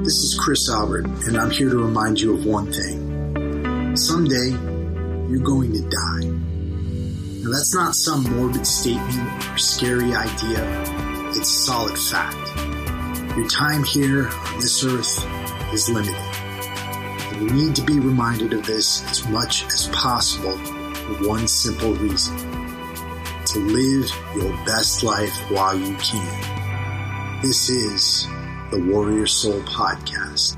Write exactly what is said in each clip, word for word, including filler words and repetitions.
This is Chris Albert, and I'm here to remind you of one thing. Someday, you're going to die. Now, that's not some morbid statement or scary idea. It's solid fact. Your time here on this earth is limited. And you need to be reminded of this as much as possible for one simple reason. To live your best life while you can. This is the Warrior Soul Podcast.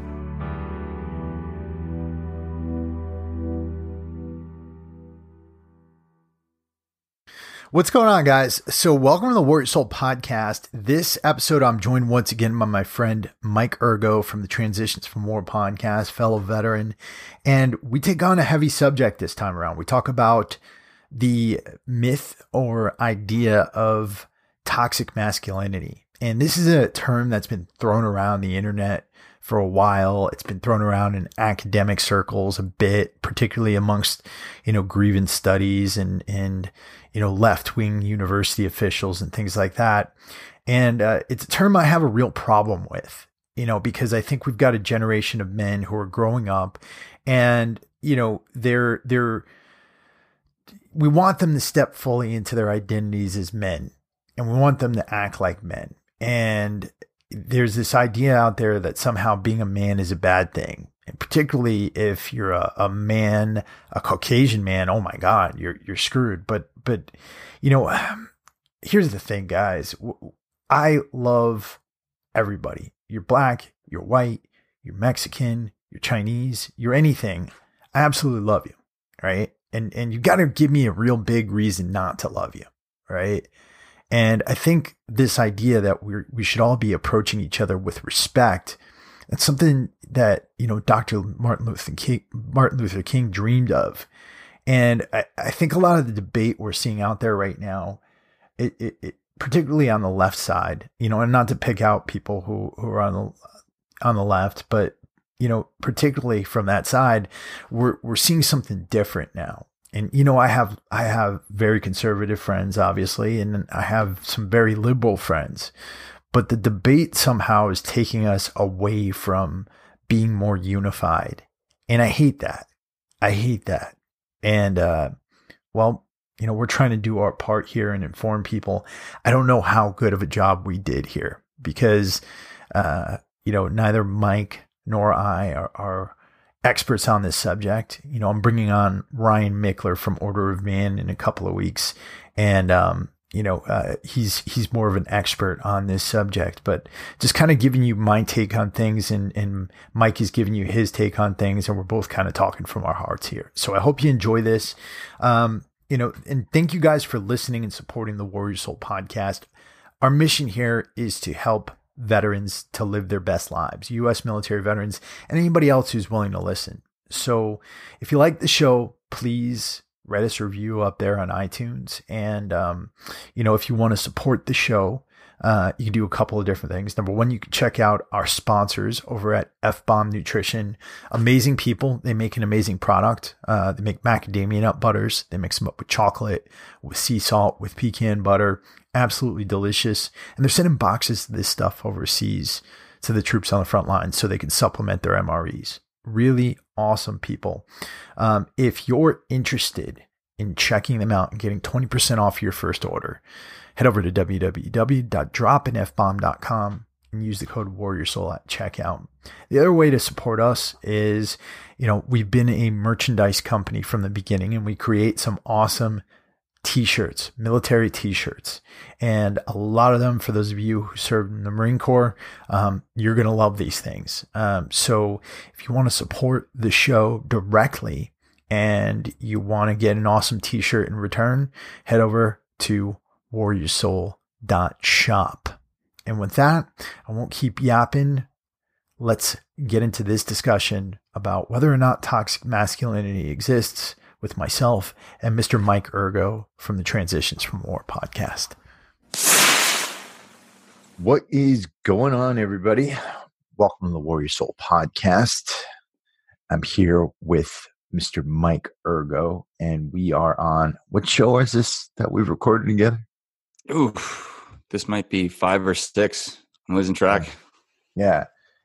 What's going on, guys? So welcome to the Warrior Soul Podcast. This episode, I'm joined once again by my friend Mike Ergo from the Transitions from War podcast, fellow veteran. And we take on a heavy subject this time around. We talk about the myth or idea of toxic masculinity. And this is a term that's been thrown around the internet for a while. It's been thrown around in academic circles a bit, particularly amongst, you know, grievance studies and, and, you know, left-wing university officials and things like that. And uh, it's a term I have a real problem with, you know, because I think we've got a generation of men who are growing up and, you know, they're, they're, we want them to step fully into their identities as men, and we want them to act like men. And there's this idea out there that somehow being a man is a bad thing. And particularly if you're a, a man, a Caucasian man, oh my God, you're, you're screwed. But, but, you know, here's the thing, guys. I love everybody. You're black, you're white, you're Mexican, you're Chinese, you're anything. I absolutely love you. Right. And, and you got to give me a real big reason not to love you. Right. And I think this idea that we we should all be approaching each other with respect, that's something that, you know, Doctor Martin Luther King, Martin Luther King dreamed of. And I, I think a lot of the debate we're seeing out there right now, it, it, it particularly on the left side, you know, and not to pick out people who, who are on the, on the left, but, you know, particularly from that side, we're, we're seeing something different now. And, you know, I have, I have very conservative friends, obviously, and I have some very liberal friends, but the debate somehow is taking us away from being more unified. And I hate that. I hate that. And, uh, well, you know, we're trying to do our part here and inform people. I don't know how good of a job we did here because, uh, you know, neither Mike nor I are, are experts on this subject. You know, I'm bringing on Ryan Mickler from Order of Man in a couple of weeks. And, um, you know, uh, he's, he's more of an expert on this subject, but just kind of giving you my take on things, and, and Mike is giving you his take on things, and we're both kind of talking from our hearts here. So I hope you enjoy this. Um, you know, and thank you guys for listening and supporting the Warrior Soul Podcast. Our mission here is to help veterans to live their best lives, U S military veterans, and anybody else who's willing to listen. So if you like the show, please write us a review up there on iTunes. And, um, you know, if you want to support the show, uh, you can do a couple of different things. Number one, you can check out our sponsors over at F-Bomb Nutrition. Amazing people. They make an amazing product. Uh, they make macadamia nut butters. They mix them up with chocolate, with sea salt, with pecan butter. Absolutely delicious. And they're sending boxes of this stuff overseas to the troops on the front line so they can supplement their M R Es. Really awesome people. Um, if you're interested in checking them out and getting twenty percent off your first order, head over to w w w dot drop in f bomb dot com and use the code Warrior Soul at checkout. The other way to support us is, you know, we've been a merchandise company from the beginning, and we create some awesome T-shirts, military T-shirts. And a lot of them, for those of you who served in the Marine Corps, um, you're going to love these things. Um, so if you want to support the show directly and you want to get an awesome T-shirt in return, head over to warrior soul dot shop. And with that, I won't keep yapping. Let's get into this discussion about whether or not toxic masculinity exists with myself and Mister Mike Ergo from the Transitions from War podcast. What is going on, everybody? Welcome to the Warrior Soul Podcast. I'm here with Mister Mike Ergo, and we are on, what show is this that we've recorded together? Ooh, this might be five or six. I'm losing track. Yeah.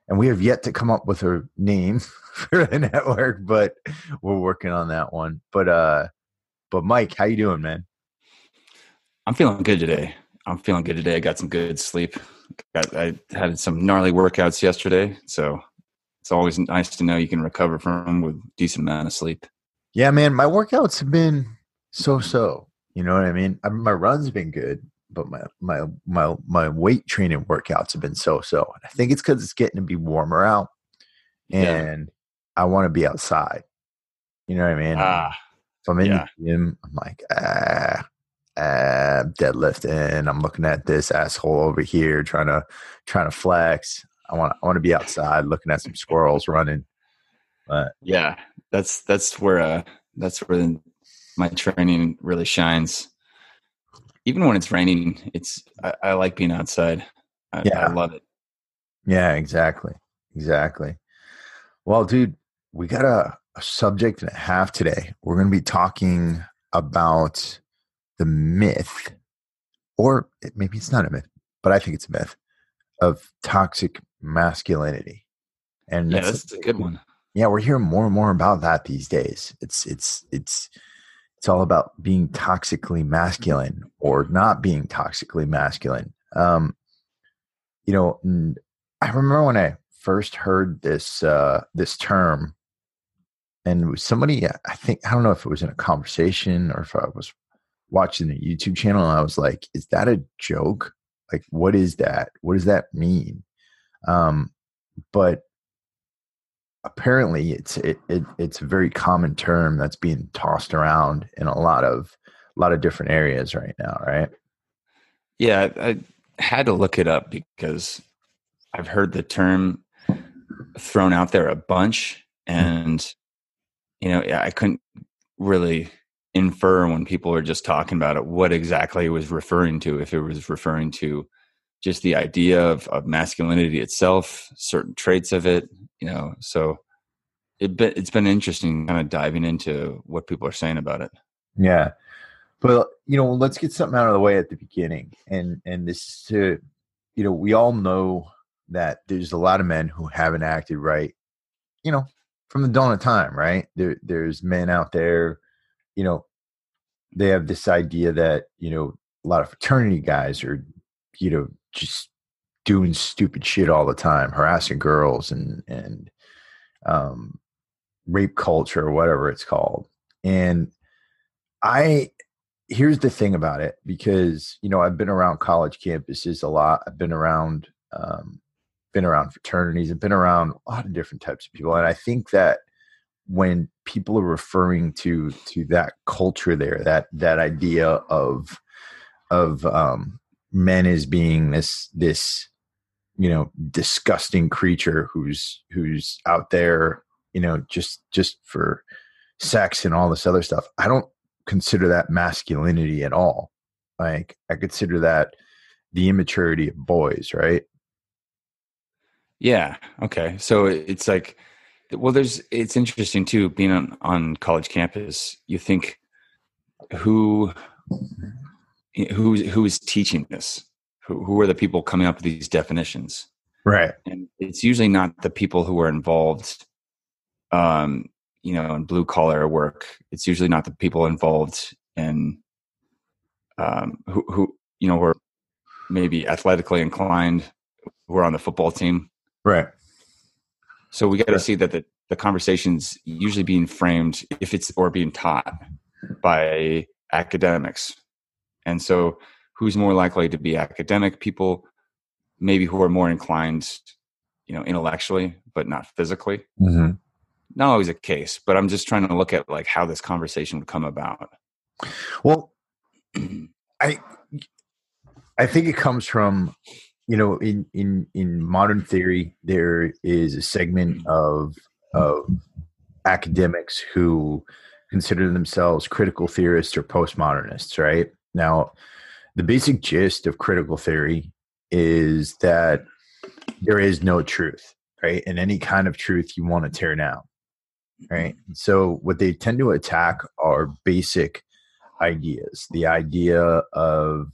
and we have yet to come up with a name for the network, but we're working on that one. But uh, but Mike, how you doing, man? I'm feeling good today. I'm feeling good today. I got some good sleep. Got, I had some gnarly workouts yesterday, so it's always nice to know you can recover from them with a decent amount of sleep. Yeah, man, my workouts have been so-so. You know what I mean? I mean my run's been good, but my my my my weight training workouts have been so-so. I think it's because it's getting to be warmer out, and yeah. I want to be outside. You know what I mean? Ah, so I'm in yeah. the gym. I'm like, ah, ah, deadlifting. I'm looking at this asshole over here trying to trying to flex. I want I want to be outside looking at some squirrels running. But yeah, that's that's where uh, that's where my training really shines. Even when it's raining, it's I, I like being outside. I, yeah. I love it. Yeah, exactly, exactly. Well, dude, we got a, a subject and a half today. We're going to be talking about the myth, or maybe it's not a myth, but I think it's a myth of toxic masculinity. And yeah, that's, that's a good one. Yeah, we're hearing more and more about that these days. It's it's it's it's all about being toxically masculine or not being toxically masculine. Um, you know, I remember when I first heard this uh, this term, and somebody, I think, I don't know if it was in a conversation or if I was watching a YouTube channel, and I was like, "Is that a joke? Like, what is that? What does that mean?" Um, but apparently it's it, it it's a very common term that's being tossed around in a lot of a lot of different areas right now, right? Yeah, I, I had to look it up because I've heard the term thrown out there a bunch, and you know, I couldn't really infer when people were just talking about it what exactly it was referring to. If it was referring to just the idea of, of masculinity itself, certain traits of it, you know. So it been, it's been interesting kind of diving into what people are saying about it. Yeah. But, you know, let's get something out of the way at the beginning. And, and this, uh, you know, we all know that there's a lot of men who haven't acted right, you know, from the dawn of time, right? There, there's men out there, you know, they have this idea that, you know, a lot of fraternity guys are, you know, just doing stupid shit all the time, harassing girls and, and, um, rape culture or whatever it's called. And I, here's the thing about it, because, you know, I've been around college campuses a lot. I've been around, um, been around fraternities. I've been around a lot of different types of people. And I think that when people are referring to, to that culture there, that, that idea of, of, um, men as being this, this, you know, disgusting creature who's, who's out there, you know, just, just for sex and all this other stuff. I don't consider that masculinity at all. Like, I consider that the immaturity of boys, right? Yeah. Okay. So it's like, well, there's, it's interesting too, being on, on college campus, you think who, who, who is teaching this? Who, who are the people coming up with these definitions? Right. And it's usually not the people who are involved, um, you know, in blue collar work. It's usually not the people involved in, um, who, who, you know, who are maybe athletically inclined, who are on the football team. Right. So we got to Right. see that the, the conversation's usually being framed, if it's, or being taught by academics. And so who's more likely to be academic people, maybe who are more inclined, you know, intellectually, but not physically. Mm-hmm. Not always a case, but I'm just trying to look at like how this conversation would come about. Well, I, I think it comes from, you know, in, in, in modern theory, there is a segment of, of academics who consider themselves critical theorists or postmodernists, right? Now, the basic gist of critical theory is that there is no truth, right? And any kind of truth you want to tear down, right? So what they tend to attack are basic ideas, the idea of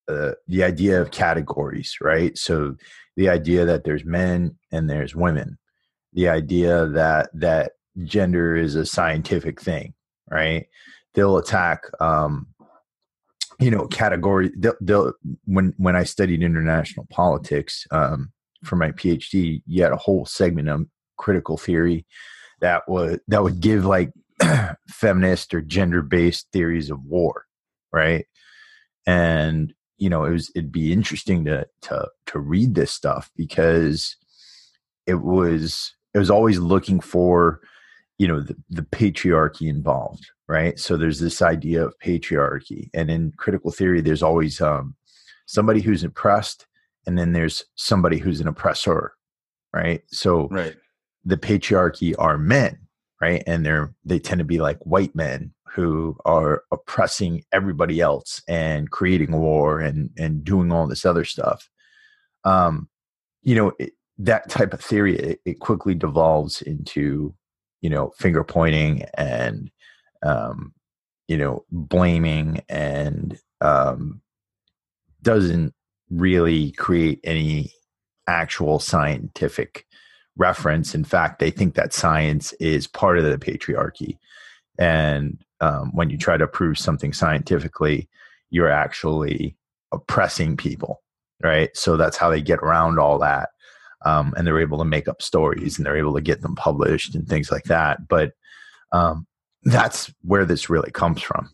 uh, the idea of categories, right? So the idea that there's men and there's women, the idea that that gender is a scientific thing, right? They'll attack, um, you know, category. They'll, they'll when when I studied international politics um, for my PhD, you had a whole segment on critical theory that would that would give like feminist or gender based theories of war, right? And you know, it was it'd be interesting to to to read this stuff because it was it was always looking for, you know, the, the patriarchy involved, right? So there's this idea of patriarchy, and in critical theory, there's always um, somebody who's oppressed, and then there's somebody who's an oppressor, right? So right. the patriarchy are men, right? And they're they tend to be like white men who are oppressing everybody else and creating war and and doing all this other stuff. Um, you know, it, that type of theory it, it quickly devolves into, you know, finger pointing and um, you know, blaming, and um, doesn't really create any actual scientific reference. In fact, they think that science is part of the patriarchy. And um, when you try to prove something scientifically, you're actually oppressing people, right? So that's how they get around all that. Um, and they're able to make up stories, and they're able to get them published and things like that. But um, that's where this really comes from.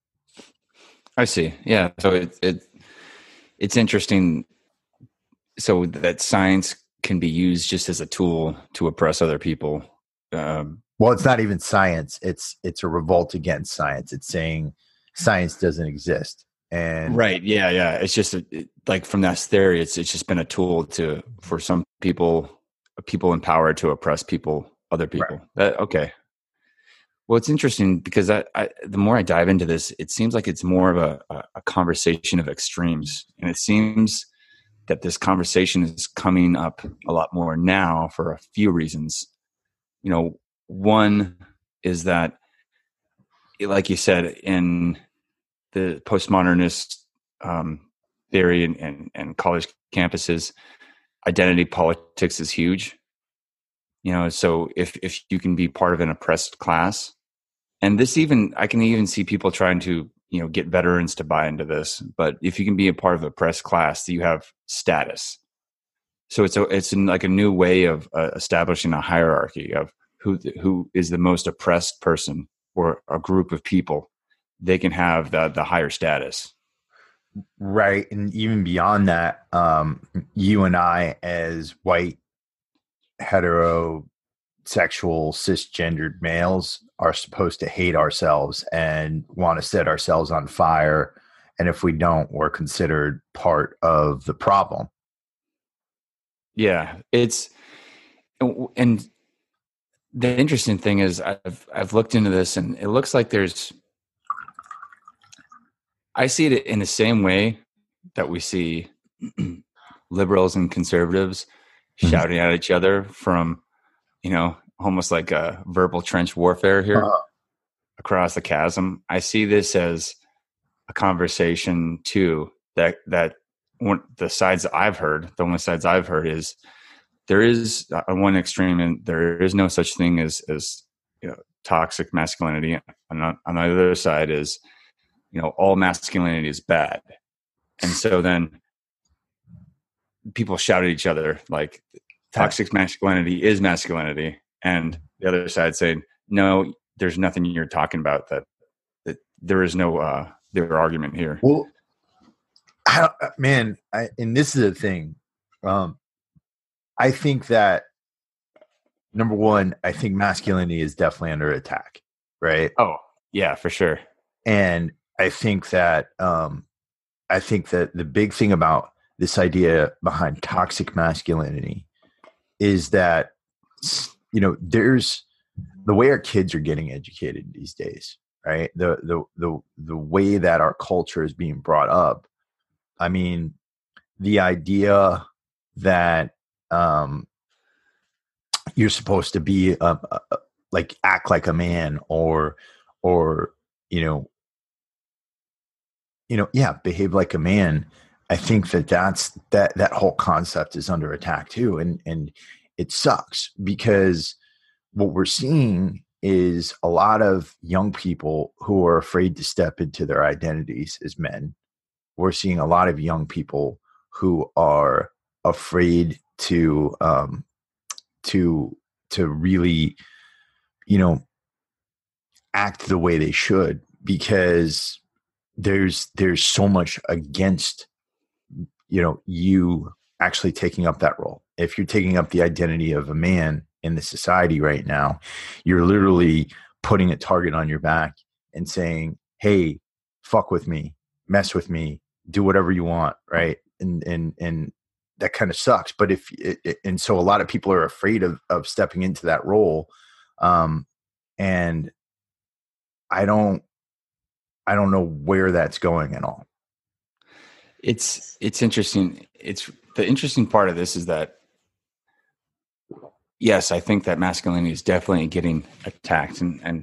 I see. Yeah. So it, it it's interesting. So that science can be used just as a tool to oppress other people. Um, well, it's not even science. It's it's a revolt against science. It's saying science doesn't exist. And right. Yeah. Yeah. It's just a, it, like from that theory, it's it's just been a tool to for some people, people in power to oppress people, other people. Right. That, okay. Well, it's interesting because I, I, the more I dive into this, it seems like it's more of a, a, a conversation of extremes, and it seems that this conversation is coming up a lot more now for a few reasons. You know, one is that, like you said, in the postmodernist um, theory and, and, and college campuses, identity politics is huge. You know, so if if you can be part of an oppressed class, and this even, I can even see people trying to, you know, get veterans to buy into this. But if you can be a part of a oppressed class, you have status. So it's a it's in like a new way of uh, establishing a hierarchy of who who is the most oppressed person or a group of people. They can have the the higher status. Right. And even beyond that, um, you and I as white, heterosexual, cisgendered males are supposed to hate ourselves and want to set ourselves on fire. And if we don't, we're considered part of the problem. Yeah, it's, and the interesting thing is I've, I've looked into this, and it looks like there's, I see it in the same way that we see liberals and conservatives mm-hmm. shouting at each other from, you know, almost like a verbal trench warfare here uh-huh. across the chasm. I see this as a conversation too, that, that one, the sides that I've heard, the only sides I've heard is there is on one extreme, and there is no such thing as, as, you know, toxic masculinity. And on, on the other side is, you know, all masculinity is bad. And so then people shout at each other like toxic masculinity is masculinity. And the other side saying, no, there's nothing you're talking about, that, that there is no, uh, their argument here. Well, I, man, I, and this is the thing. Um, I think that number one, I think masculinity is definitely under attack, right? Oh, yeah, for sure. And I think that um, I think that the big thing about this idea behind toxic masculinity is that, you know, there's the way our kids are getting educated these days, right? The the the the way that our culture is being brought up. I mean, the idea that um, you're supposed to be a, a, like act like a man, or or you know, you know, yeah, behave like a man. I think that that's that that whole concept is under attack too, and and it sucks because what we're seeing is a lot of young people who are afraid to step into their identities as men. We're seeing a lot of young people who are afraid to um, to to really, you know, act the way they should because there's there's so much against, you know, you actually taking up that role. If you're taking up the identity of a man in the society right now, you're literally putting a target on your back and saying, hey, fuck with me, mess with me, do whatever you want, right? And and and that kind of sucks. But if it, and so a lot of people are afraid of of stepping into that role, um, and I don't I don't know where that's going at all. It's it's interesting. It's the interesting part of this is that yes, I think that masculinity is definitely getting attacked, and and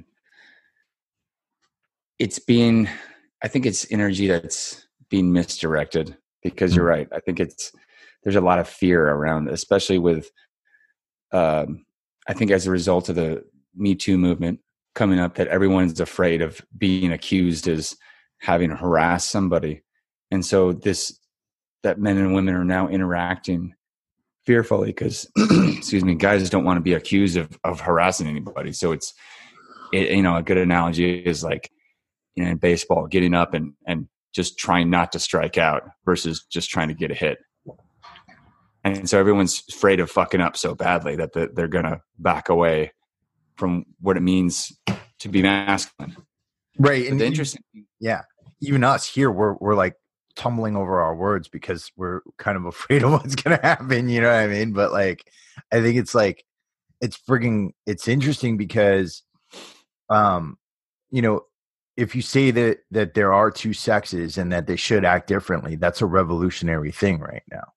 it's being, I think it's energy that's being misdirected because you're right. I think it's, there's a lot of fear around, especially with, um, I think as a result of the Me Too movement coming up, that everyone's afraid of being accused as having harassed somebody. And so this, that men and women are now interacting fearfully because, excuse me, guys don't want to be accused of, of harassing anybody. So it's, it, you know, a good analogy is like, you know, in baseball, getting up and, and just trying not to strike out versus just trying to get a hit. And so everyone's afraid of fucking up so badly that the, they're going to back away from what it means to be masculine. Right. But and the interesting, yeah, even us here, we're, we're like tumbling over our words because we're kind of afraid of what's going to happen. You know what I mean? But like, I think it's like, it's frigging, it's interesting because, um, you know, if you say that, that there are two sexes and that they should act differently, that's a revolutionary thing right now.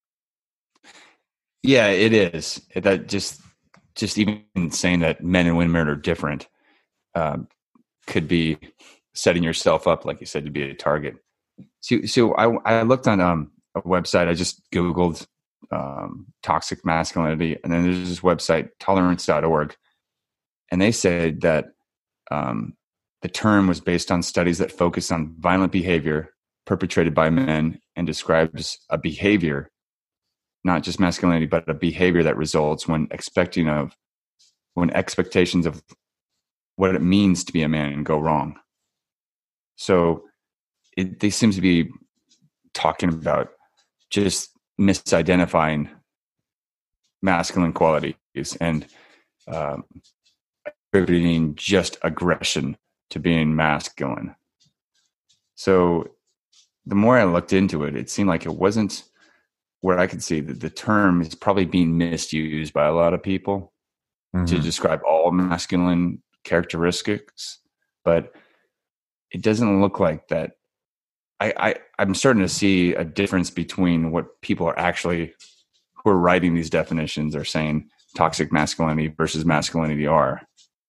Yeah, it is. That just, just even saying that men and women are different um, could be setting yourself up, like you said, to be a target. So, so I, I looked on um, a website. I just Googled um, toxic masculinity, and then there's this website, tolerance dot org, and they said that um, the term was based on studies that focus on violent behavior perpetrated by men and describes a behavior, not just masculinity, but a behavior that results when expecting of, when expectations of what it means to be a man go wrong. So it, they seem to be talking about just misidentifying masculine qualities and um, attributing just aggression to being masculine. So the more I looked into it, it seemed like it wasn't where I could see that the term is probably being misused by a lot of people mm-hmm. to describe all masculine characteristics, but it doesn't look like that. I, I, I'm starting to see a difference between what people are actually, who are writing these definitions are saying toxic masculinity versus masculinity are.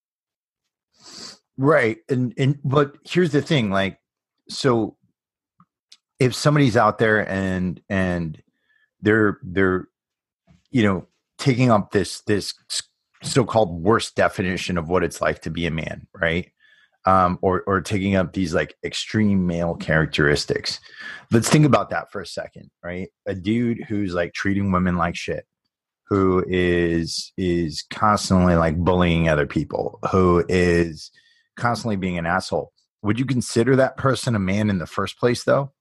Right. And, and, but here's the thing, like, so if somebody's out there and, and they're, they're, you know, taking up this, this so-called worst definition of what it's like to be a man, right? Um, or, or taking up these like extreme male characteristics. Let's think about that for a second, right? A dude who's like treating women like shit, who is, is constantly like bullying other people, who is constantly being an asshole. Would you consider that person a man in the first place though?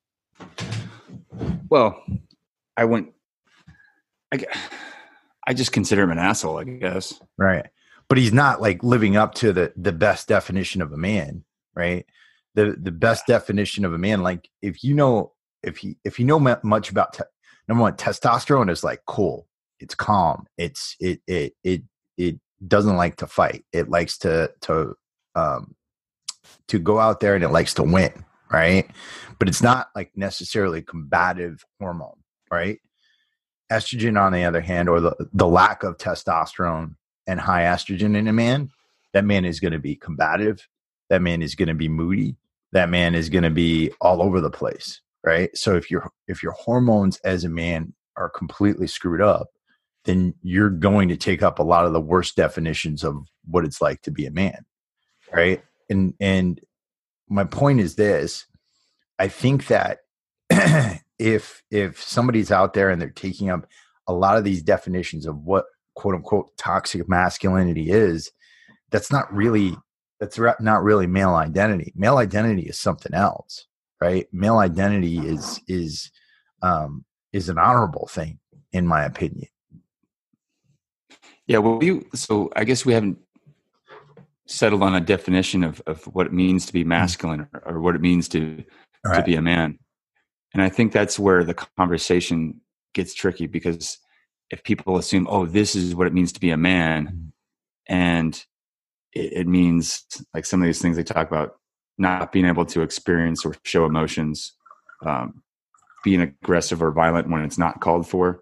Well, I wouldn't, I, I just consider him an asshole, I guess. Right. But he's not like living up to the, the best definition of a man, right? The the best definition of a man, like if you know, if you, if you know much about, te- number one, testosterone is like cool. It's calm. It's, it, it, it, it doesn't like to fight. It likes to, to, um, to go out there and it likes to win. Right. But it's not like necessarily a combative hormone, right? Estrogen, on the other hand, or the, the lack of testosterone and high estrogen in a man, that man is going to be combative. That man is going to be moody. that man is going to be all over the place, right? So if your if your hormones as a man are completely screwed up, then you're going to take up a lot of the worst definitions of what it's like to be a man, right? And and my point is this: I think that if if somebody's out there and they're taking up a lot of these definitions of what quote unquote toxic masculinity is, that's not really that's not really male identity. Male identity is something else, right? Male identity is is um, is an honorable thing, in my opinion. Yeah, well, you, so I guess we haven't settled on a definition of, of what it means to be masculine or, or what it means to Right. to be a man. And I think that's where the conversation gets tricky, because if people assume, oh, this is what it means to be a man, and it, it means like some of these things they talk about, not being able to experience or show emotions, um, being aggressive or violent when it's not called for,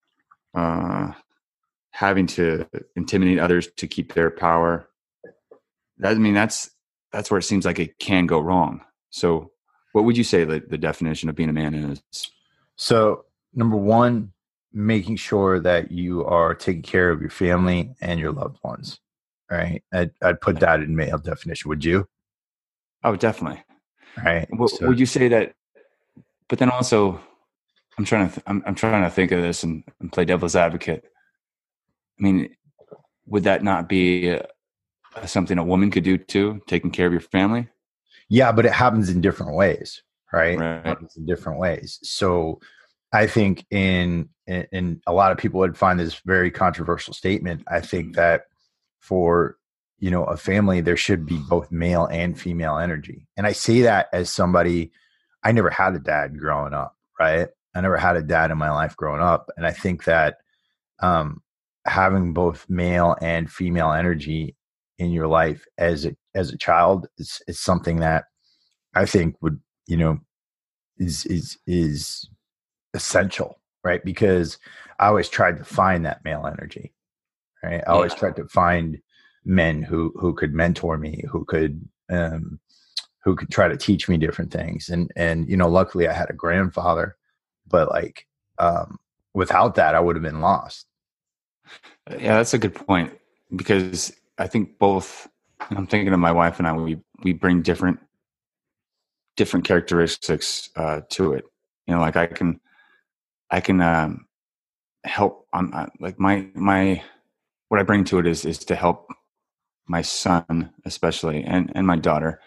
uh, having to intimidate others to keep their power. That, I mean, that's that's where it seems like it can go wrong. So what would you say the, the definition of being a man is? So number one, making sure that you are taking care of your family and your loved ones, right? I'd, I'd put that in male definition. Would you? Oh, definitely. Right. Well, So, would you say that? But then also, I'm trying to th- I'm, I'm trying to think of this and, and play devil's advocate. I mean, would that not be uh, something a woman could do too, taking care of your family? yeah, but it happens in different ways, right? Right. It happens in different ways. So I think in, in, in a lot of people would find this very controversial statement. I think that for, you know, a family, there should be both male and female energy. And I say that as somebody, I never had a dad growing up, right? I never had a dad in my life growing up. And I think that um, having both male and female energy in your life as a as a child is, is something that I think would, you know, is is is essential, right? Because I always tried to find that male energy, right? I always Yeah. tried to find men who who could mentor me, who could um, who could try to teach me different things, and and you know, luckily I had a grandfather, but like um, without that, I would have been lost. Yeah, that's a good point, because I think both, I'm thinking of my wife and I, we, we bring different, different characteristics uh, to it. You know, like I can, I can um, help on uh, like my, my, what I bring to it is, is to help my son, especially, and, and my daughter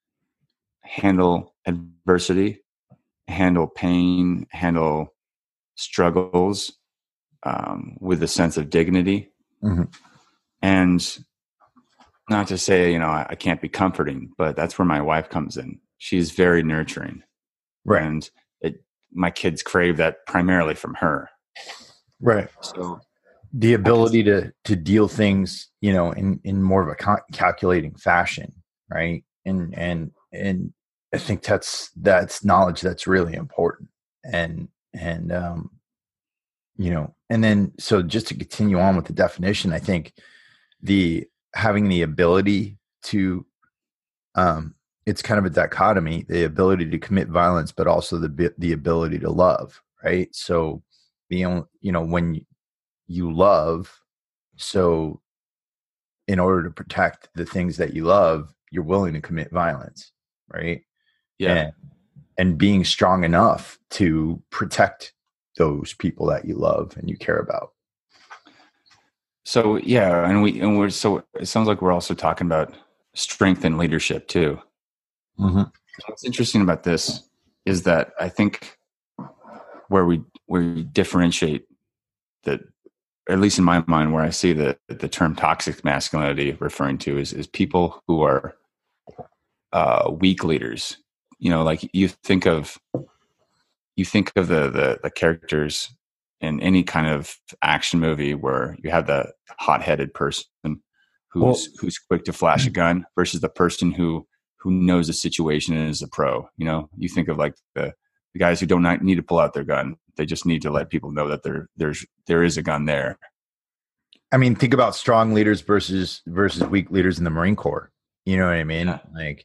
handle adversity, handle pain, handle struggles um, with a sense of dignity. Mm-hmm. And not to say, you know, I, I can't be comforting, but that's where my wife comes in. She's very nurturing. Right. And it, my kids crave that primarily from her. Right. So the ability to to deal things, you know, in in more of a cal- calculating fashion, right? And and and I think that's that's knowledge that's really important. And and um, you know, and then so just to continue on with the definition, I think the having the ability to um it's kind of a dichotomy, the ability to commit violence, but also the the ability to love, right? So the only, you know, when you love, so in order to protect the things that you love, you're willing to commit violence, right? yeah, And, and being strong enough to protect those people that you love and you care about. so yeah, and we and we're so it sounds like we're also talking about strength and leadership too. Mm-hmm. What's interesting about this is that I think where we where we differentiate the, at least in my mind, where I see the the term toxic masculinity referring to is is people who are uh, weak leaders. You know, like you think of you think of the the, the characters in any kind of action movie where you have the hot-headed person who's Well, who's quick to flash a gun versus the person who who knows the situation and is a pro. You know, you think of like the, the guys who don't not need to pull out their gun; they just need to let people know that there there's there is a gun there. I mean, think about strong leaders versus versus weak leaders in the Marine Corps. You know what I mean? Yeah. Like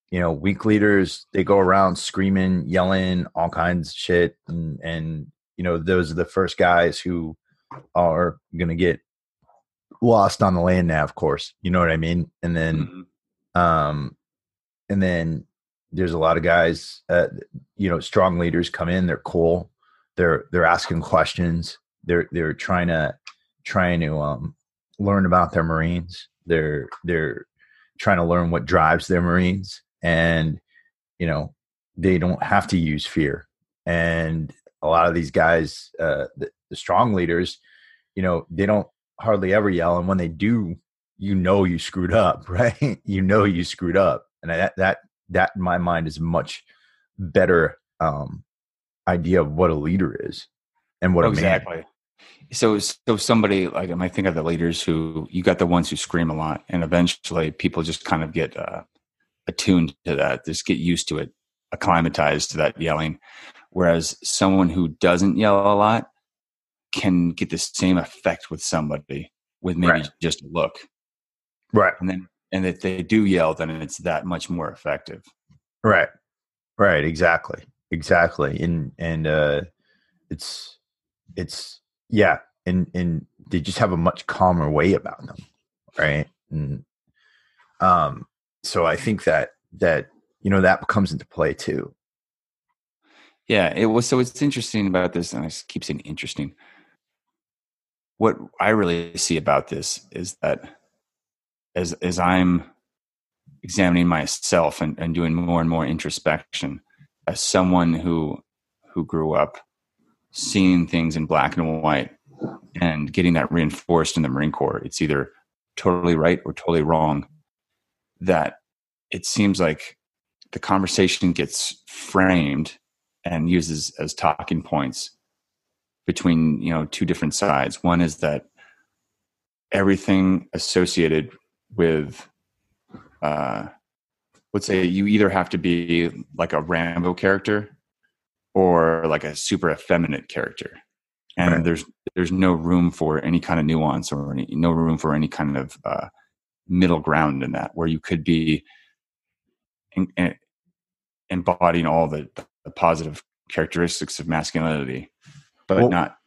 you know, weak leaders, they go around screaming, yelling, all kinds of shit. And, and, you know, those are the first guys who are going to get lost on the land nav course. You know what I mean? And then, mm-hmm. um, and then there's a lot of guys, uh, you know, strong leaders come in, they're cool. They're, they're asking questions. They're, they're trying to, trying to, um, learn about their Marines. They're, they're trying to learn what drives their Marines. And, you know, they don't have to use fear. And a lot of these guys, uh, the, the strong leaders, you know, they don't hardly ever yell. And when they do, you know, you screwed up, right? You know, you screwed up. And that, that, that in my mind is a much better, um, idea of what a leader is and what oh, a man. Exactly. So, so somebody like, I think of the leaders who, you got the ones who scream a lot, and eventually people just kind of get, uh, attuned to that, just get used to it, acclimatized to that yelling. Whereas someone who doesn't yell a lot can get the same effect with somebody with maybe right. just a look. Right. And then, and if they do yell, then it's that much more effective. Right. Right. Exactly. Exactly. And, and, uh, it's, it's, yeah. And, and they just have a much calmer way about them. Right. And, um, so I think that, that, you know, that comes into play too. Yeah, it was. So it's interesting about this, and I keep saying interesting. What I really see about this is that as, as I'm examining myself and, and doing more and more introspection, as someone who, who grew up seeing things in black and white and getting that reinforced in the Marine Corps, it's either totally right or totally wrong, that it seems like the conversation gets framed and uses as talking points between, you know, two different sides. One is that everything associated with, uh, let's say you either have to be like a Rambo character or like a super effeminate character. And right. there's, there's no room for any kind of nuance or any, no room for any kind of, uh, middle ground in that, where you could be in, in, embodying all the, the positive characteristics of masculinity, but well, not.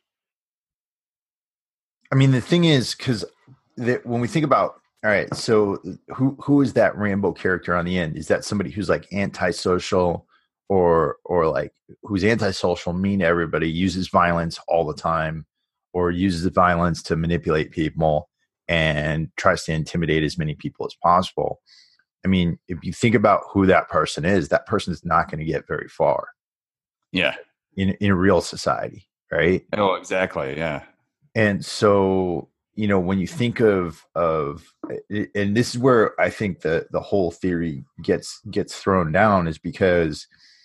I mean, the thing is, because when we think about, all right, so who who is that Rambo character on the end? Is that somebody who's like antisocial, or or like who's antisocial, mean to everybody, uses violence all the time, or uses the violence to manipulate people and tries to intimidate as many people as possible? I mean, if you think about who that person is, that person is not going to get very far. Yeah. In in a real society, right? Oh, exactly. Yeah. And so, you know, when you think of of, and this is where I think the the whole theory gets gets thrown down, is because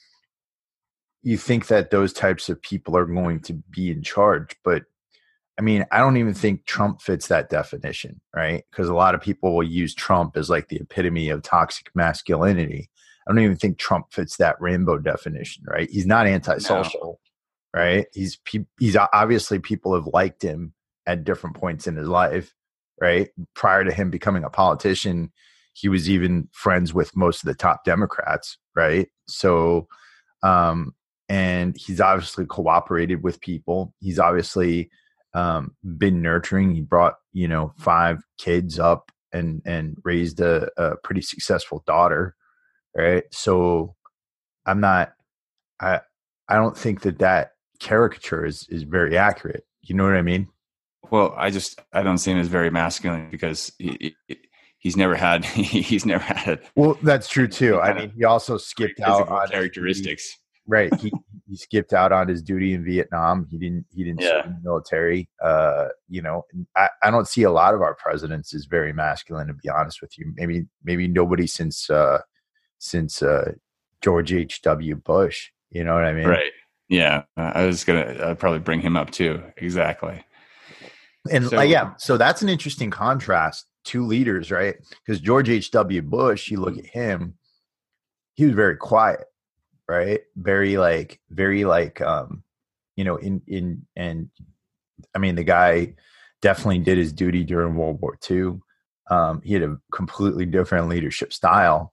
you think that those types of people are going to be in charge, but I mean, I don't even think Trump fits that definition, right? Because a lot of people will use Trump as like the epitome of toxic masculinity. I don't even think Trump fits that Rambo definition, right? He's not antisocial, no. right? He's he's obviously, people have liked him at different points in his life, right? Prior to him becoming a politician, he was even friends with most of the top Democrats, right? So, um, and he's obviously cooperated with people. He's obviously um, been nurturing. He brought, you know, five kids up and, and raised a, a pretty successful daughter. Right. So I'm not, I, I don't think that that caricature is, is very accurate. You know what I mean? Well, I just, I don't see him as very masculine because he, he, he's never had, he's never had. Well, that's true too. I mean, he also skipped out on characteristics. Right. He he skipped out on his duty in Vietnam. He didn't he didn't yeah. serve in the military. Uh, you know, I, I don't see a lot of our presidents as very masculine, to be honest with you. Maybe maybe nobody since uh, since uh, George H W Bush. You know what I mean? Right. Yeah. I was gonna I'd probably bring him up too. Exactly. And so, uh, yeah, so that's an interesting contrast. Two leaders, right? Because George H W Bush, you look at him, he was very quiet. Right. Very like, very like, um, you know, in, in, and I mean, the guy definitely did his duty during World War Two. Um, he had a completely different leadership style.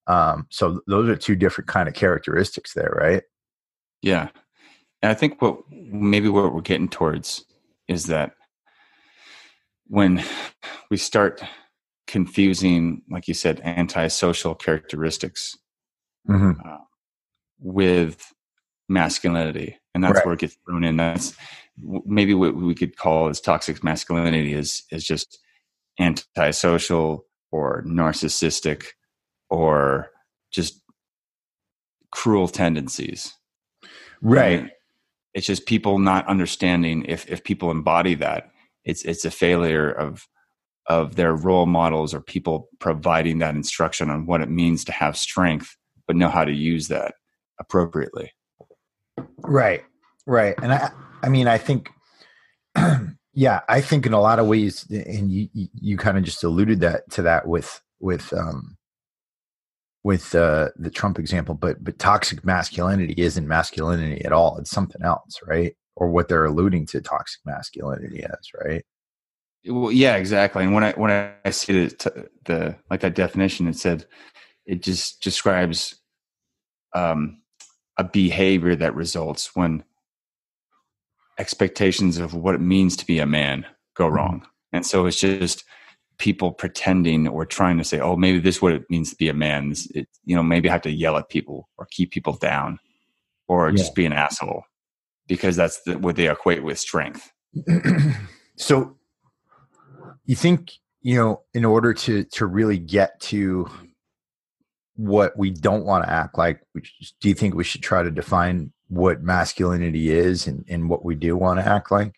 Um, so those are two different kind of characteristics there, right? Yeah. And I think what maybe what we're getting towards is that when we start confusing, like you said, antisocial characteristics Mm-hmm. uh, with masculinity, and that's Right. where it gets thrown in. That's maybe what we could call as toxic masculinity is is just antisocial or narcissistic or just cruel tendencies. Right. Right? It's just people not understanding if if people embody that, it's it's a failure of of their role models or people providing that instruction on what it means to have strength, but know how to use that appropriately. Right. Right. And I, I mean, I think, yeah, I think in a lot of ways, and you, you, you kind of just alluded that to that with, with, um, with, uh, the Trump example, but, but toxic masculinity isn't masculinity at all. It's something else, right? Or what they're alluding to toxic masculinity as, right? Well, yeah, exactly. And when I, when I see the, the, like that definition, it said, it just describes, um, a behavior that results when expectations of what it means to be a man go wrong. Mm-hmm. And so it's just people pretending or trying to say, oh, maybe this is what it means to be a man. This, it, you know, maybe I have to yell at people or keep people down or yeah. just be an asshole because that's the, what they equate with strength. So you think, you know, in order to, to really get to what we don't want to act like, which, do you think we should try to define what masculinity is and, and what we do want to act like?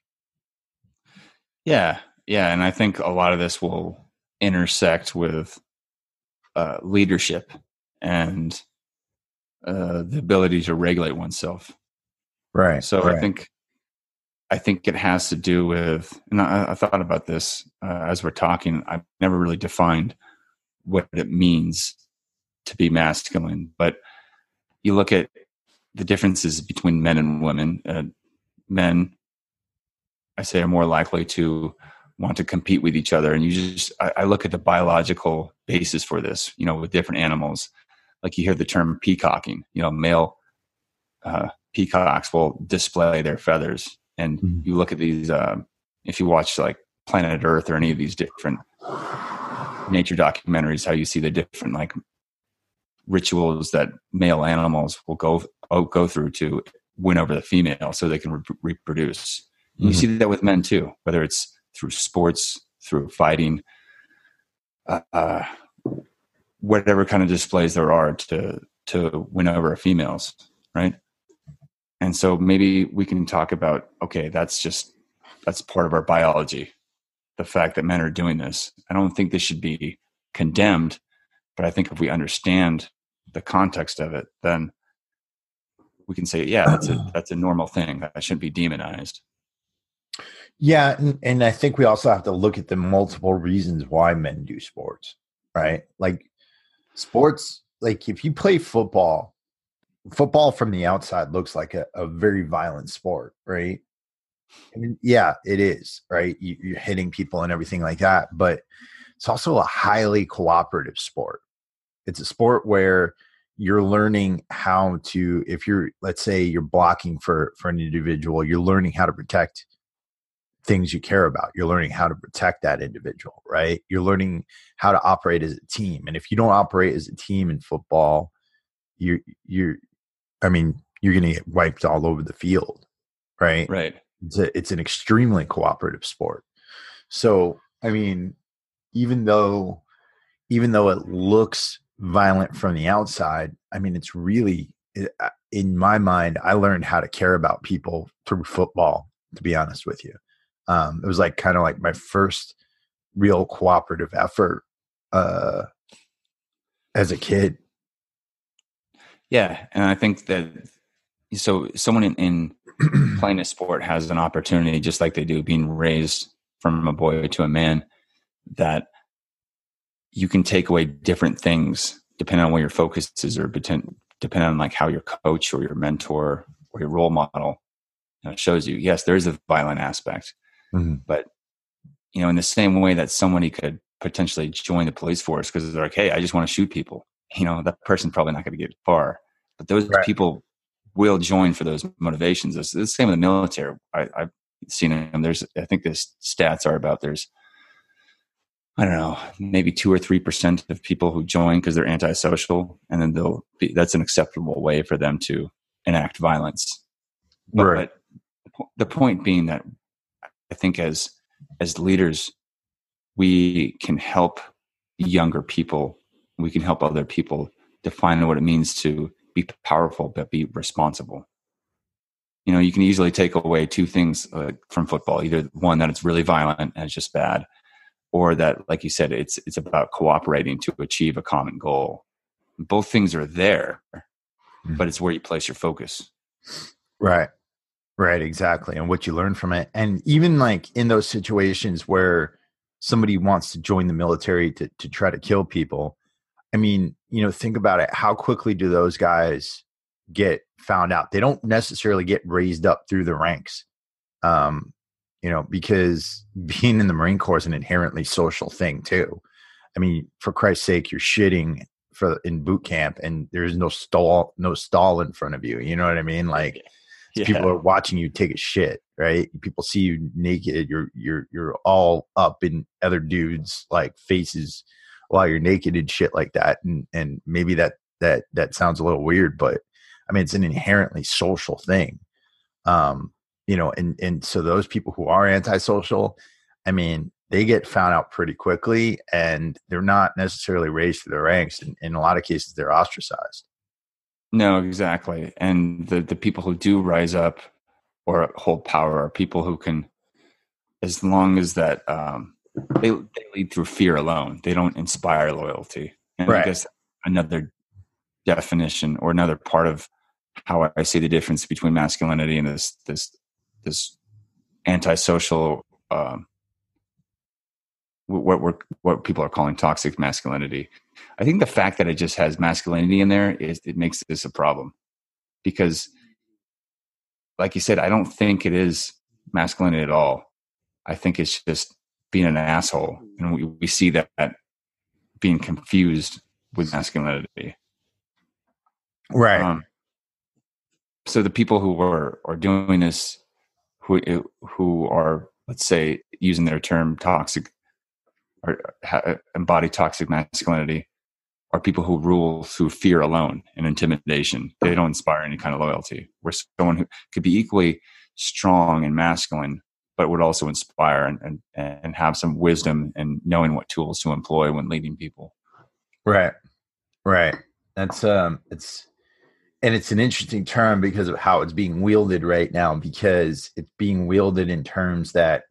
Yeah. Yeah. And I think a lot of this will intersect with uh, leadership and uh, the ability to regulate oneself. Right. So right. I think, I think it has to do with, and I, I thought about this uh, as we're talking, I've never really defined what it means to be masculine, but you look at the differences between men and women. Uh, men, I say, are more likely to want to compete with each other. And you just, I, I look at the biological basis for this, you know, with different animals. Like you hear the term peacocking, you know, male uh, peacocks will display their feathers. And mm-hmm. you look at these, uh, if you watch like Planet Earth or any of these different nature documentaries, how you see the different like rituals that male animals will go go through to win over the female so they can re- reproduce. Mm-hmm. You see that with men too, whether it's through sports, through fighting, uh, uh, whatever kind of displays there are to to win over females, right? And so maybe we can talk about, okay, that's just that's part of our biology, the fact that men are doing this. I don't think this should be condemned, but I think if we understand the context of it, then we can say, yeah, that's a that's a normal thing. That shouldn't be demonized. Yeah, and, and I think we also have to look at the multiple reasons why men do sports, right? Like sports, like if you play football, football from the outside looks like a, a very violent sport, right? I mean, yeah, it is, right? You, you're hitting people and everything like that, but it's also a highly cooperative sport. It's a sport where you're learning how to, if you're, let's say you're blocking for, for an individual, you're learning how to protect things you care about. You're learning how to protect that individual, right? You're learning how to operate as a team. And if you don't operate as a team in football, you're, you're, I mean, you're going to get wiped all over the field, right? Right. It's a, it's an extremely cooperative sport. So, I mean, even though, even though it looks violent from the outside, I mean, it's really, in my mind, I learned how to care about people through football, to be honest with you. Um, it was like kind of like my first real cooperative effort uh, as a kid. Yeah. And I think that, so someone in, in playing a sport has an opportunity, just like they do being raised from a boy to a man, that you can take away different things depending on where your focus is, or depending on like how your coach or your mentor or your role model you know, shows you. Yes, there is a violent aspect, mm-hmm. but you know, in the same way that somebody could potentially join the police force because they're like, hey, I just want to shoot people. you know, that person's probably not going to get far. But those Right. people will join for those motivations. It's, it's the same with the military. I, I've seen them. There's, I think the stats are about there's, I don't know, maybe two or three percent of people who join because they're antisocial, and then they'll be, that's an acceptable way for them to enact violence. But, Right. but the point being that I think as as leaders, we can help younger people. We can help other people define what it means to be powerful, but be responsible. You know, you can easily take away two things uh, from football: either one, that it's really violent and it's just bad, or that, like you said, it's it's about cooperating to achieve a common goal. Both things are there, mm-hmm. but it's where you place your focus. Right. Right. Exactly. And what you learn from it. And even like in those situations where somebody wants to join the military to, to try to kill people, I mean, you know, think about it. How quickly do those guys get found out? They don't necessarily get raised up through the ranks. Um, you know, because being in the Marine Corps is an inherently social thing too. I mean, for Christ's sake, you're shitting for in boot camp and there's no stall, no stall in front of you. You know what I mean? Like yeah. people are watching you take a shit, right? People see you naked. You're, you're, you're all up in other dudes' like faces while you're naked and shit like that. And, and maybe that, that, that sounds a little weird, but I mean, it's an inherently social thing. Um, You know, and, and so those people who are antisocial, I mean, they get found out pretty quickly and they're not necessarily raised to the ranks. In, in a lot of cases, they're ostracized. No, exactly. And the, the people who do rise up or hold power are people who can, as long as that, um, they, they lead through fear alone. They don't inspire loyalty. And right. I guess another definition or another part of how I see the difference between masculinity and this, this, this antisocial, um, what we're, what people are calling toxic masculinity. I think the fact that it just has masculinity in there is it makes this a problem because, like you said, I don't think it is masculinity at all. I think it's just being an asshole, and we, we see that, that being confused with masculinity. Right. Um, so the people who are are doing this, who who are, let's say, using their term toxic or ha, embody toxic masculinity, are people who rule through fear alone and intimidation. They don't inspire any kind of loyalty. We're someone who could be equally strong and masculine, but would also inspire and, and, and have some wisdom and knowing what tools to employ when leading people. Right. Right. That's, um, it's, and it's an interesting term because of how it's being wielded right now, because it's being wielded in terms that,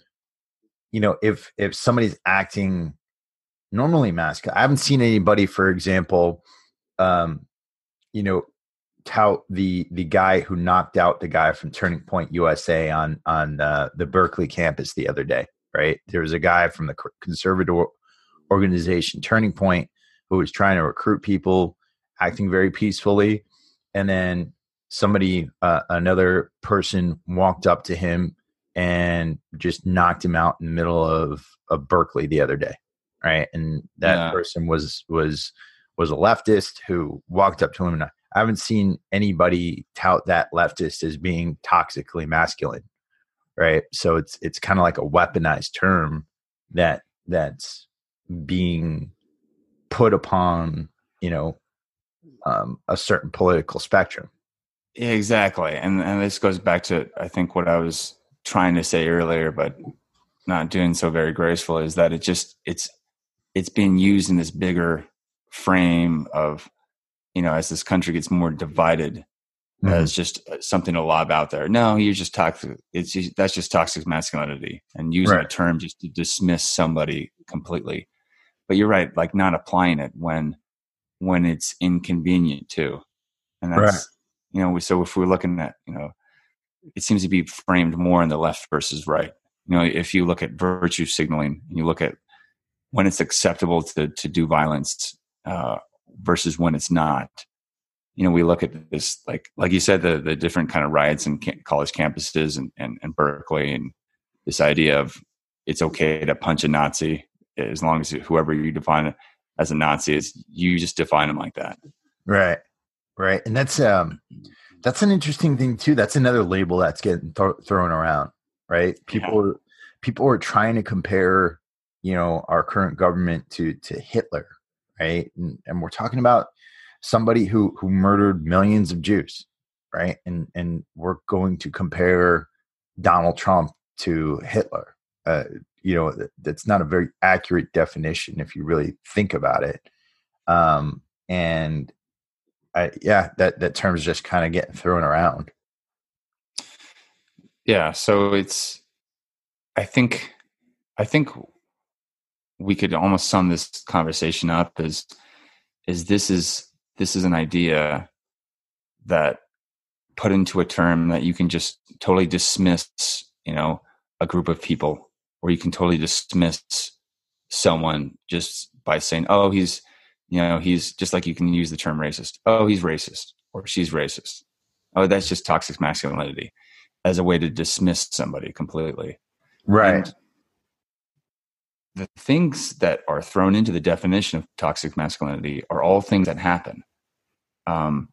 you know, if, if somebody's acting normally masculine, I haven't seen anybody, for example, um, you know, tout the, the guy who knocked out the guy from Turning Point U S A on, on uh, the Berkeley campus the other day, right? There was a guy from the conservative organization Turning Point who was trying to recruit people, acting very peacefully. And then somebody, uh, another person walked up to him and just knocked him out in the middle of, of Berkeley the other day. Right. And that yeah. person was, was, was a leftist who walked up to him. And I haven't seen anybody tout that leftist as being toxically masculine. Right. So it's, it's kind of like a weaponized term that that's being put upon, you know, um, a certain political spectrum. Yeah, exactly. And and this goes back to, I think, what I was trying to say earlier, but not doing so very graceful, is that it just, it's, it's being used in this bigger frame of, you know, as this country gets more divided, mm-hmm. as just something to lob out there. No, you're just toxic. It's just, that's just toxic masculinity, and using right. a term just to dismiss somebody completely. But you're right, like not applying it when, when it's inconvenient too. And that's, right. you know, so if we're looking at, you know, it seems to be framed more in the left versus right. You know, if you look at virtue signaling and you look at when it's acceptable to, to do violence uh, versus when it's not, you know, we look at this, like, like you said, the, the different kind of riots in college campuses and, and, and Berkeley, and this idea of it's okay to punch a Nazi as long as it, whoever you define it. as a Nazi is you just define them like that. Right. Right. And that's, um, that's an interesting thing too. That's another label that's getting th- thrown around, right? People, Yeah. are, people are trying to compare, you know, our current government to, to Hitler. Right. And, and we're talking about somebody who, who murdered millions of Jews. Right. And, and we're going to compare Donald Trump to Hitler. Uh, you know, that, that's not a very accurate definition if you really think about it. Um, and I, yeah, that, that term is just kind of getting thrown around. Yeah. So it's, I think, I think we could almost sum this conversation up as, is this is, this is an idea that put into a term that you can just totally dismiss, you know, a group of people, or you can totally dismiss someone just by saying, oh, he's, you know, he's just like you can use the term racist. Oh, he's racist, or she's racist. Oh, that's just toxic masculinity, as a way to dismiss somebody completely. Right. And the things that are thrown into the definition of toxic masculinity are all things that happen. Um,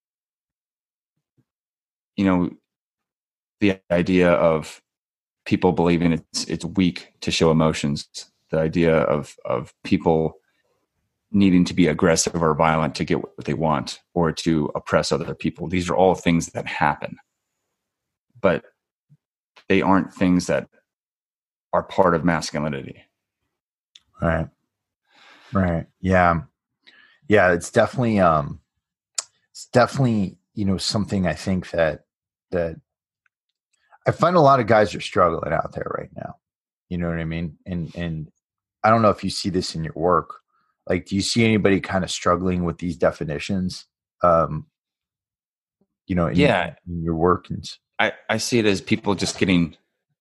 you know, the idea of people believing it's it's weak to show emotions, the idea of of people needing to be aggressive or violent to get what they want or to oppress other people. These are all things that happen, but they aren't things that are part of masculinity. Right. Right. Yeah. Yeah. It's definitely, um, it's definitely, you know, something I think that, that I find a lot of guys are struggling out there right now. You know what I mean? And, and I don't know if you see this in your work. Like, do you see anybody kind of struggling with these definitions? Um, you know, in, Yeah. in your work? And I, I see it as people just getting,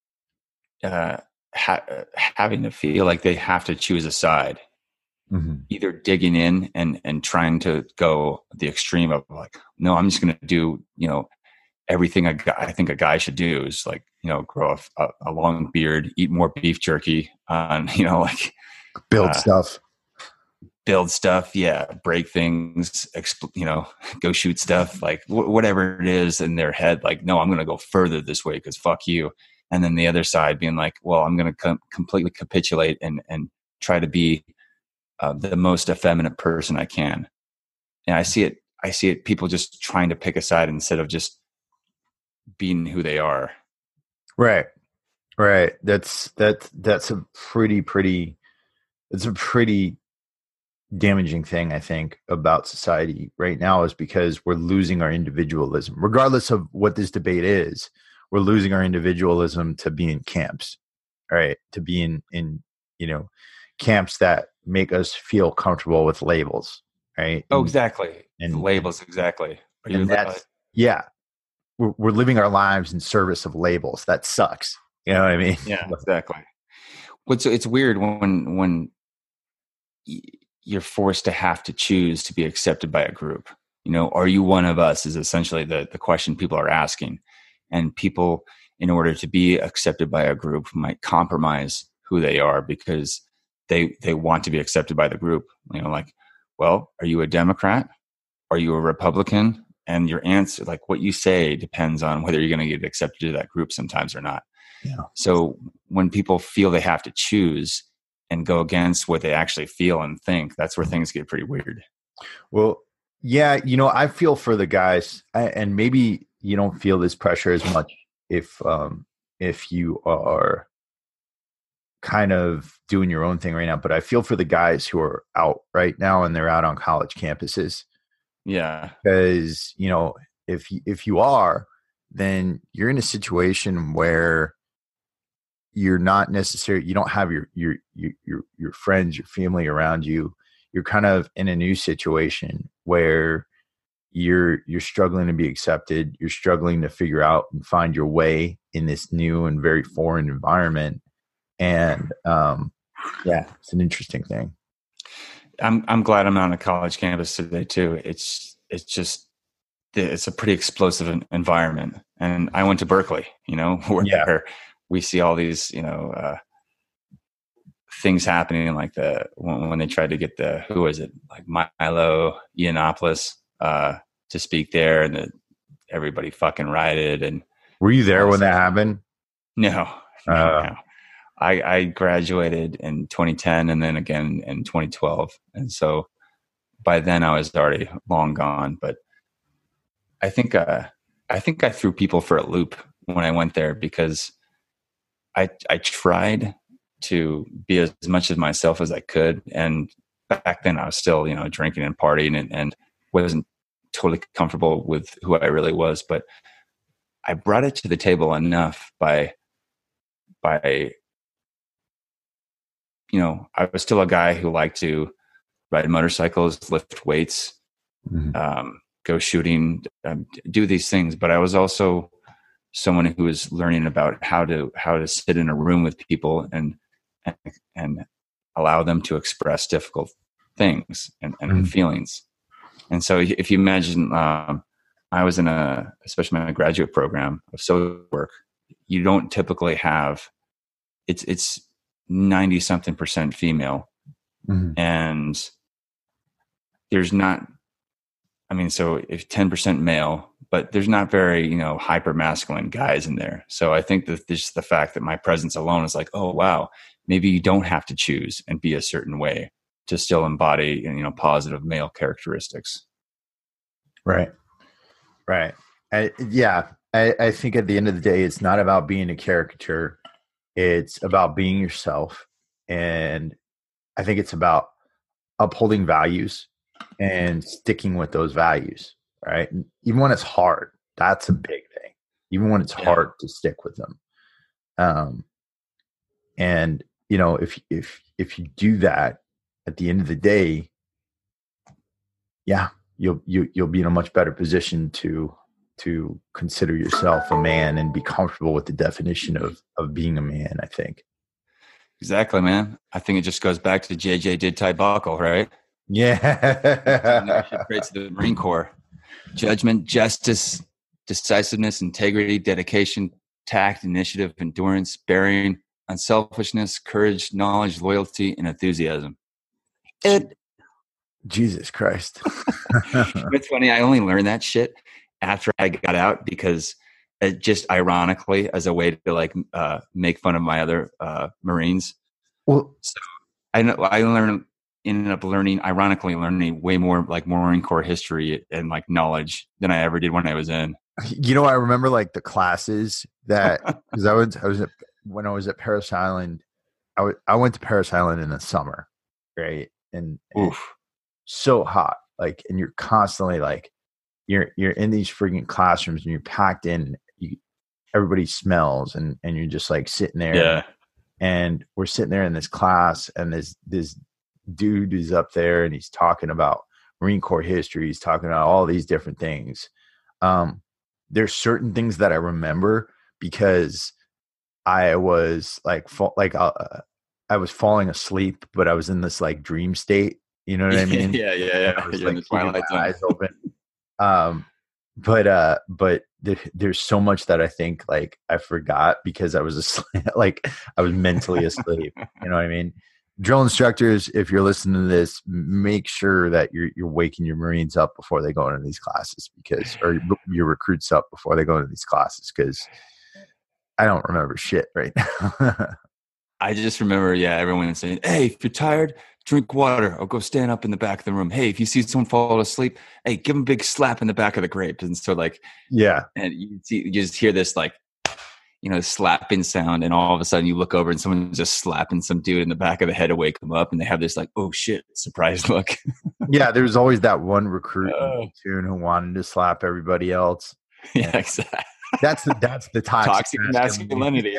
uh, ha- having to feel like they have to choose a side, mm-hmm. either digging in and, and trying to go the extreme of like, no, I'm just going to do, you know, everything a guy, I think a guy should do is like, you know, grow a, a long beard, eat more beef jerky, on, you know, like build uh, stuff, build stuff. Yeah. Break things, exp- you know, go shoot stuff, like wh- whatever it is in their head. Like, no, I'm going to go further this way because fuck you. And then the other side being like, well, I'm going to com- completely capitulate and, and try to be uh, the most effeminate person I can. And I see it, I see it, people just trying to pick a side instead of just being who they are. Right. Right. That's, that's, that's a pretty, pretty, it's a pretty damaging thing, I think, about society right now, is because we're losing our individualism, regardless of what this debate is. We're losing our individualism to be in camps, right? To be in, in, you know, camps that make us feel comfortable with labels, right? Oh, And, exactly. and The labels. Exactly. Are you and that's, yeah, we're, we're living our lives in service of labels. That sucks. You know what I mean? yeah, exactly. What's it's weird when, when you're forced to have to choose to be accepted by a group. You know, are you one of us is essentially the, the question people are asking. And people, in order to be accepted by a group, might compromise who they are because they they want to be accepted by the group. You know, like, well, are you a Democrat? Are you a Republican? And your answer, like what you say, depends on whether you're going to get accepted to that group sometimes or not. Yeah. So when people feel they have to choose and go against what they actually feel and think, that's where things get pretty weird. Well, yeah, you know, I feel for the guys, and maybe you don't feel this pressure as much if um, if you are kind of doing your own thing right now. But I feel for the guys who are out right now and they're out on college campuses. Yeah, because you know, if if you are, then you're in a situation where you're not necessarily, you don't have your your your your, your friends, your family around you. You're kind of in a new situation where you're you're struggling to be accepted. You're struggling to figure out and find your way in this new and very foreign environment. And um, yeah, it's an interesting thing. I'm I'm glad I'm on a college campus today too. It's it's just it's a pretty explosive environment. And I went to Berkeley, you know, where Yeah. we see all these, you know, uh, things happening like the when, when they tried to get the who was it like Milo Yiannopoulos uh, to speak there, and the, everybody fucking rioted. And were you there when that happened? No, no, uh, no. I, I graduated in twenty ten and then again in twenty twelve, and so by then I was already long gone. But I think uh, I think I threw people for a loop when I went there, because I I tried to be as much as myself as I could. And back then I was still, you know, drinking and partying and, and wasn't totally comfortable with who I really was. But I brought it to the table enough by, by, you know, I was still a guy who liked to ride motorcycles, lift weights, mm-hmm. um, go shooting, um, do these things. But I was also someone who was learning about how to, how to sit in a room with people and, and, and allow them to express difficult things and, and mm-hmm. feelings. And so if you imagine, um, I was in a, especially my graduate program of social work, you don't typically have, it's, it's ninety something percent female. Mm-hmm. And there's not, I mean, so if ten percent male, but there's not very, you know, hyper masculine guys in there. So I think that just the fact that my presence alone is like, oh, wow, maybe you don't have to choose and be a certain way to still embody, you know, positive male characteristics. Right. Right. I, yeah. I, I think at the end of the day, it's not about being a caricature. It's about being yourself. And I think it's about upholding values and sticking with those values. Right. And even when it's hard, that's a big thing. Even when it's yeah. hard to stick with them. Um, and you know, if, if, if you do that at the end of the day, yeah, you'll, you, you'll be in a much better position to, to consider yourself a man and be comfortable with the definition of, of being a man, I think. Exactly, man. I think it just goes back to J J did Ty Buckle, right? Yeah. Creates the Marine Corps. Judgment, justice, decisiveness, integrity, dedication, tact, initiative, endurance, bearing, unselfishness, courage, knowledge, loyalty, and enthusiasm. It, Jesus Christ. It's funny. I only learned that shit after I got out, because it just ironically as a way to like uh, make fun of my other uh, Marines. Well, so I know I learned, ended up learning, ironically learning way more like Marine Corps history and like knowledge than I ever did when I was in. You know, I remember like the classes that, because I was, I was at, when I was at Parris Island, I, w- I went to Parris Island in the summer, right? And, and so hot, like, and you're constantly like, you're, you're in these freaking classrooms and you're packed in, you, everybody smells and, and you're just like sitting there. Yeah. And we're sitting there in this class and this, this dude is up there and he's talking about Marine Corps history. He's talking about all these different things. Um, there's certain things that I remember because I was like, fa- like, uh, I was falling asleep, but I was in this like dream state. You know what I mean? yeah, yeah, yeah. I was You're like in the twilight keeping my zone. eyes open. Um, but uh, but th- there's so much that I think like I forgot because I was asleep, like I was mentally asleep. You know what I mean? Drill instructors, if you're listening to this, make sure that you're you're waking your Marines up before they go into these classes, because, or your recruits up before they go into these classes, because I don't remember shit right now. I just remember, yeah, everyone saying, "Hey, if you're tired, drink water or go stand up in the back of the room. Hey, if you see someone fall asleep, hey, give them a big slap in the back of the grapes." And so like, yeah. And you see, you just hear this like, you know, slapping sound. And all of a sudden you look over and someone's just slapping some dude in the back of the head to wake him up. And they have this like, oh shit, surprise look. Yeah. There's always that one recruit uh, in who wanted to slap everybody else. Yeah, exactly. That's the, that's the toxic, toxic masculinity.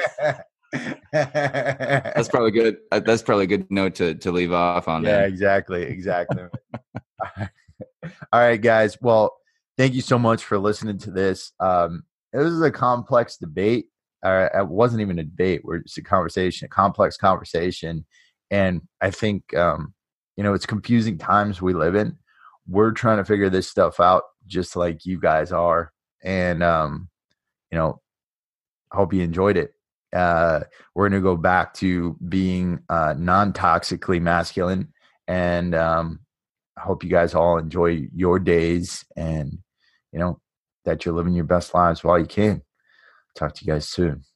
That's probably good. That's probably a good note to, to leave off on. Yeah, man. exactly. Exactly. All right, guys. Well, thank you so much for listening to this. Um, it was a complex debate. Uh, it wasn't even a debate. We're just a conversation, a complex conversation. And I think, um, you know, it's confusing times we live in. We're trying to figure this stuff out just like you guys are. And, um, you know, I hope you enjoyed it. Uh, we're going to go back to being uh, non-toxically masculine. And um, I hope you guys all enjoy your days and, you know, that you're living your best lives while you can. Talk to you guys soon.